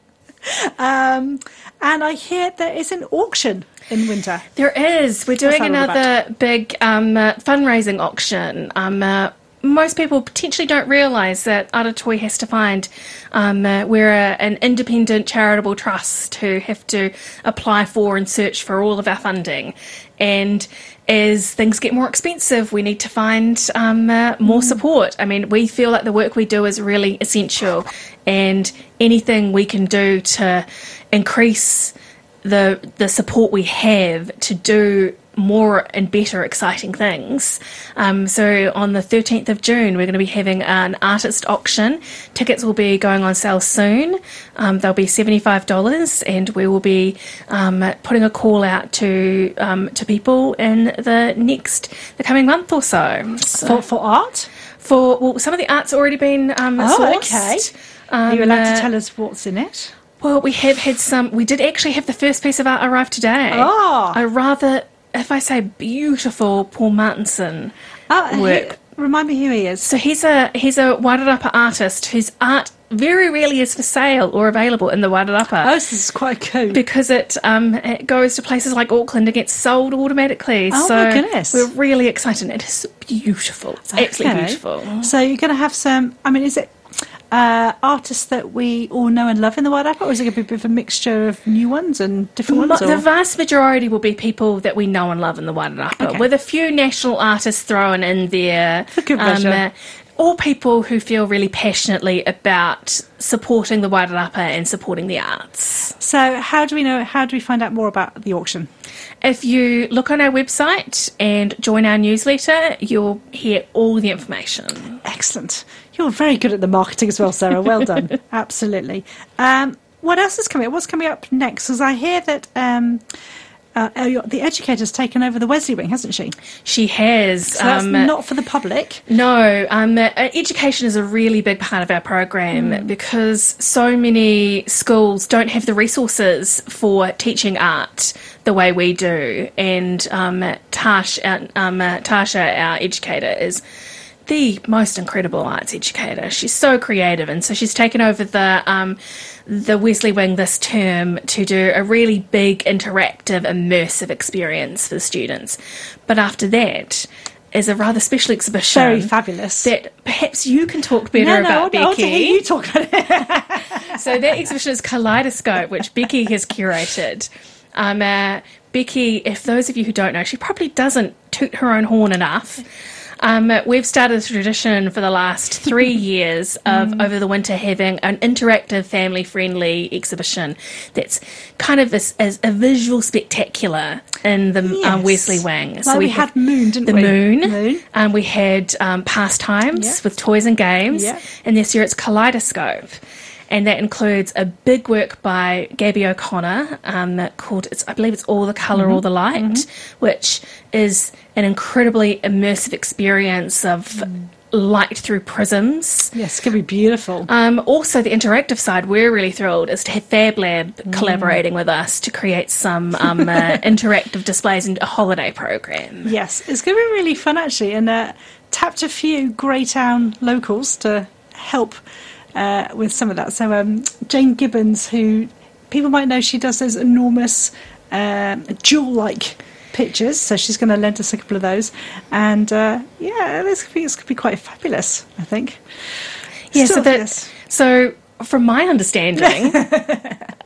um, and I hear there is an auction in winter. There is. We're doing that all another big um, uh, fundraising auction. Um, uh, most people potentially don't realise that Aratoi has to find, um, uh, we're a, an independent charitable trust who have to apply for and search for all of our funding. And as things get more expensive, we need to find um, uh, more support. I mean, we feel like the work we do is really essential, and anything we can do to increase the the support we have to do more and better exciting things. Um, so on the thirteenth of June, we're going to be having an artist auction. Tickets will be going on sale soon. Um, they'll be seventy-five dollars, and we will be um, putting a call out to um, to people in the next, the coming month or so. so For, for art? for, well, some of the art's already been um, Oh, sourced. okay. Um, Are you allowed uh, to tell us what's in it? Well, we have had some. We did actually have the first piece of art arrive today. Oh. A rather, if I say beautiful, Paul Martinson Oh, work. who- remind me who he is. So he's a he's a Wairarapa artist whose art very rarely is for sale or available in the Wairarapa. Oh, this is quite cool. Because it um it goes to places like Auckland and gets sold automatically. Oh, so my goodness. we're really excited. It is beautiful. It's absolutely Okay. beautiful. So you're going to have some, I mean, is it uh, artists that we all know and love in the Wairarapa, or is it going to be a bit of a mixture of new ones and different Mo- ones? the or- vast majority will be people that we know and love in the Wairarapa, Okay. with a few national artists thrown in there. For good measure. uh, all people who feel really passionately about supporting the Wairarapa and supporting the arts. So how do we know, how do we find out more about the auction? If you look on our website and join our newsletter, you'll hear all the information. Excellent. You're very good at the marketing as well, Sarah. Well done. Absolutely. Um, what else is coming up? What's coming up next? Because I hear that um, uh, uh, the educator's taken over the Wesley Wing, hasn't she? She has. So that's um, not for the public. No, um, uh, education is a really big part of our program because so many schools don't have the resources for teaching art the way we do. And um, Tash, our, um, uh, Tasha, our educator, is the most incredible arts educator. She's so creative, and so she's taken over the um, the Wesley Wing this term to do a really big, interactive, immersive experience for the students. But after that is a rather special exhibition. Very fabulous. That perhaps you can talk better no, no, about, I want to Becky. hear you talk about it. So that exhibition is Kaleidoscope, which Becky has curated. Um, uh, Becky, if those of you who don't know, she probably doesn't toot her own horn enough. Um, we've started a tradition for the last three years of Mm. over the winter having an interactive, family-friendly exhibition that's kind of this as a visual spectacular in the Yes. um, Wesley Wing. Well, we had Moon, didn't the we? Moon. Moon. Um, we had um, Pastimes Yeah. with toys and games. Yeah. And this year it's Kaleidoscope. And that includes a big work by Gabby O'Connor um, called, it's, I believe it's All the Colour, Mm-hmm. All the Light, which is an incredibly immersive experience of Mm. light through prisms. Yes, it's going to be beautiful. Um, also, the interactive side, we're really thrilled, is to have Fab Lab Mm. collaborating with us to create some um, uh, interactive displays and a holiday program. Yes, it's going to be really fun, actually. And uh, tapped a few Greytown locals to help uh, with some of that. So um, Jane Gibbons, who people might know, she does those enormous um jewel-like pictures. So she's going to lend us a couple of those. And uh, yeah, this could be, this could be quite fabulous, I think. Yeah, so Still that fabulous. so from my understanding,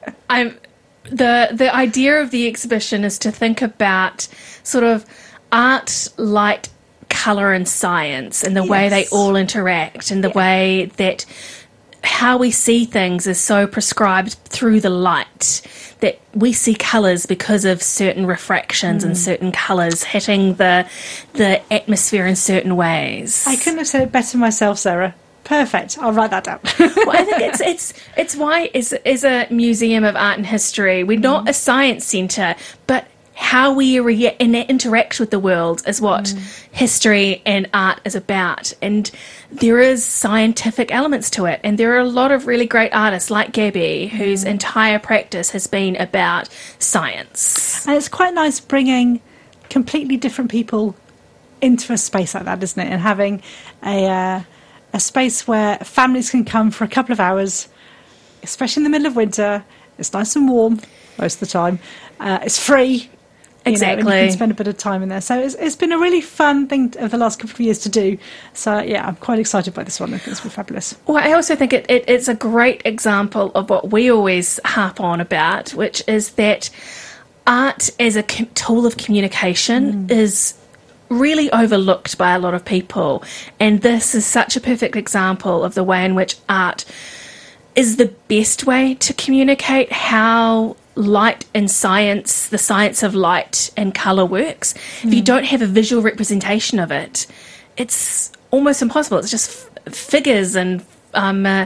I'm the the idea of the exhibition is to think about sort of art, light, colour and science and the yes. way they all interact and the yeah. way that how we see things is so prescribed through the light that we see colours because of certain refractions mm. and certain colours hitting the the atmosphere in certain ways. I couldn't have said it better myself, Sarah. Perfect. I'll write that down. Well, I think it's it's it's why is is a museum of art and history. We're not mm. a science centre, but how we re- and interact with the world is what mm. history and art is about. And there is scientific elements to it. And there are a lot of really great artists like Gabby, whose mm. entire practice has been about science. And it's quite nice bringing completely different people into a space like that, isn't it? And having a uh, a space where families can come for a couple of hours, especially in the middle of winter. It's nice and warm most of the time. Uh, it's free. Exactly. You know, and you can spend a bit of time in there. So it's, it's been a really fun thing over the last couple of years to do. So, yeah, I'm quite excited by this one. I think it's been fabulous. Well, I also think it, it, it's a great example of what we always harp on about, which is that art as a com- tool of communication mm. is really overlooked by a lot of people. And this is such a perfect example of the way in which art is the best way to communicate how light and science, the science of light and colour works. Mm. If you don't have a visual representation of it, it's almost impossible. It's just f- figures and um, uh,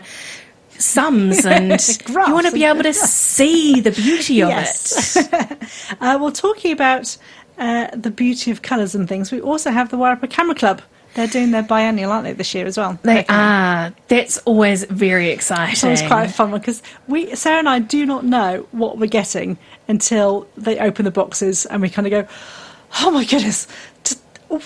sums, and you want to be able to see the beauty of yes. it. uh, well, talking about uh, the beauty of colours and things, we also have the Wairarapa Camera Club. They're doing their biennial, aren't they, this year as well? They are. That's always very exciting. It's always quite a fun one because we, Sarah and I, do not know what we're getting until they open the boxes and we kind of go, "Oh my goodness!" Just,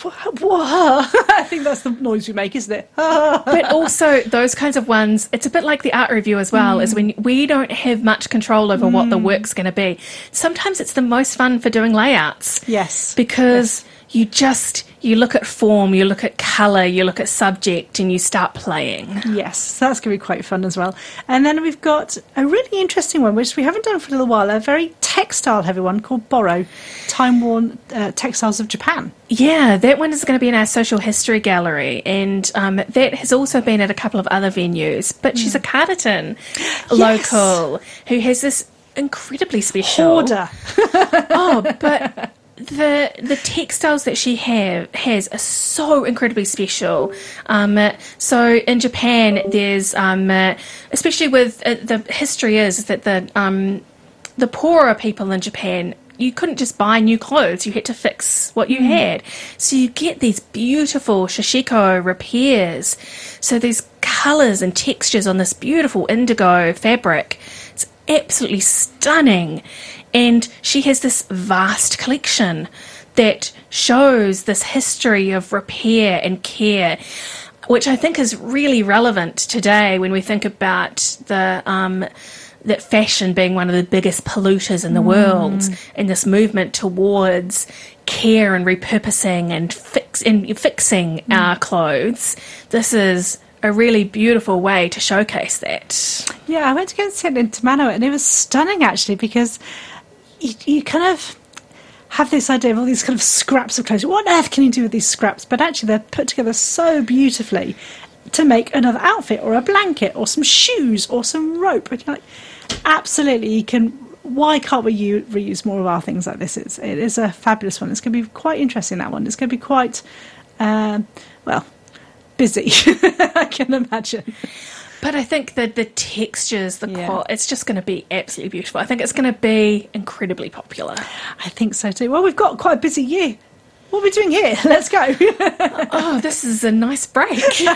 I think that's the noise we make, isn't it? But also those kinds of ones, it's a bit like the art review as well, mm. is when we don't have much control over mm. what the work's going to be. Sometimes it's the most fun for doing layouts. Yes. Because yes. you just, you look at form, you look at colour, you look at subject, and you start playing. Yes, so that's going to be quite fun as well. And then we've got a really interesting one, which we haven't done for a little while, a very textile-heavy one called Borrow, Time-Worn uh, Textiles of Japan. Yeah, that one is going to be in our social history gallery, and um, that has also been at a couple of other venues. But mm. she's a Carterton yes. local who has this incredibly special... Hoarder. oh, but... The the textiles that she have has are so incredibly special. Um, so in Japan, there's um, uh, especially with uh, the history is that the um, the poorer people in Japan, you couldn't just buy new clothes; you had to fix what you mm. had. So you get these beautiful shishiko repairs. So there's colours and textures on this beautiful indigo fabric. It's absolutely stunning. And she has this vast collection that shows this history of repair and care, which I think is really relevant today when we think about the um, that fashion being one of the biggest polluters in the mm. world, and this movement towards care and repurposing and fix and fixing mm. our clothes. This is a really beautiful way to showcase that. Yeah, I went to go and see it in Tamano, and it was stunning actually, because You, you kind of have this idea of all these kind of scraps of clothes. What on earth can you do with these scraps? But actually they're put together so beautifully to make another outfit or a blanket or some shoes or some rope. And you're like, absolutely, you can. Why can't we u- reuse more of our things like this? It's, it is a fabulous one. It's going to be quite interesting, that one. It's going to be quite, um, well, busy, I can imagine. But I think that the textures, the yeah. qual- it's just going to be absolutely beautiful. I think it's going to be incredibly popular. I think so too. Well, we've got quite a busy year. What are we doing here? Let's go. Oh, this is a nice break.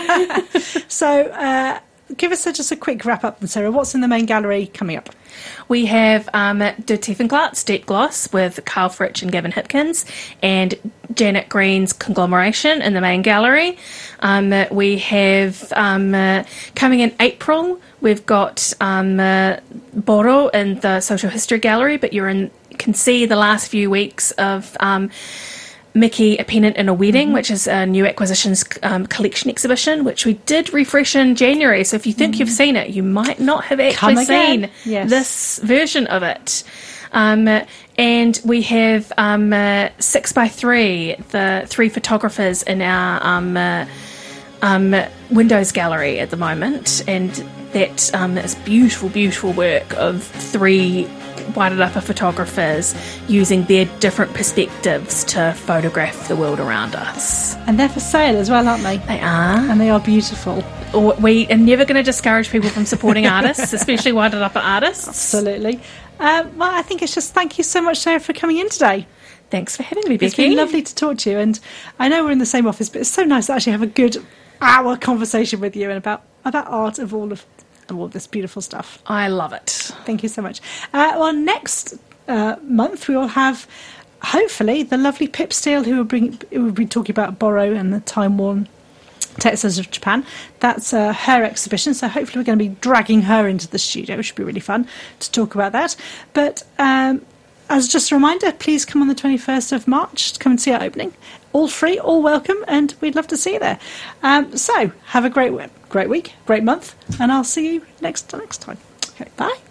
So uh, give us a, just a quick wrap-up, Sarah. What's in the main gallery coming up? We have um, De Tiefenglat's Deep Gloss with Carl Fritsch and Gavin Hipkins, and Janet Green's Conglomeration in the main gallery. Um, we have, um, uh, coming in April, we've got um, uh, Boro in the Social History Gallery, but you're in, you can see the last few weeks of um, Mickey, A Pennant and a Wedding, Mm-hmm. which is a new acquisitions um, collection exhibition, which we did refresh in January. So if you think you've seen it, you might not have actually Come again. seen Yes. this version of it. Um, and we have um, uh, Six by Three, the three photographers in our um, uh, um, Windows gallery at the moment, and that um, is beautiful, beautiful work of three Wairarapa photographers using their different perspectives to photograph the world around us. And they're for sale as well, aren't they? They are. And they are beautiful. Or we are never going to discourage people from supporting artists, especially Wairarapa artists. Absolutely. Um, well, I think it's just thank you so much, Sarah, for coming in today. Thanks for having me, It's Becky. been lovely to talk to you, and I know we're in the same office, but it's so nice to actually have a good hour conversation with you and about about art of all of all of this beautiful stuff. I love it. Thank you so much. Uh, well, next uh, month we will have, hopefully, the lovely Pip Steele, who will bring who will be talking about Borrow and the time-worn textiles of Japan. That's uh, her exhibition, so hopefully we're going to be dragging her into the studio, which should be really fun to talk about that. But um, as just a reminder, please come on the twenty-first of March to come and see our opening. All free, all welcome, and we'd love to see you there. Um, so have a great, great week, great month, and I'll see you next next time. Okay, bye.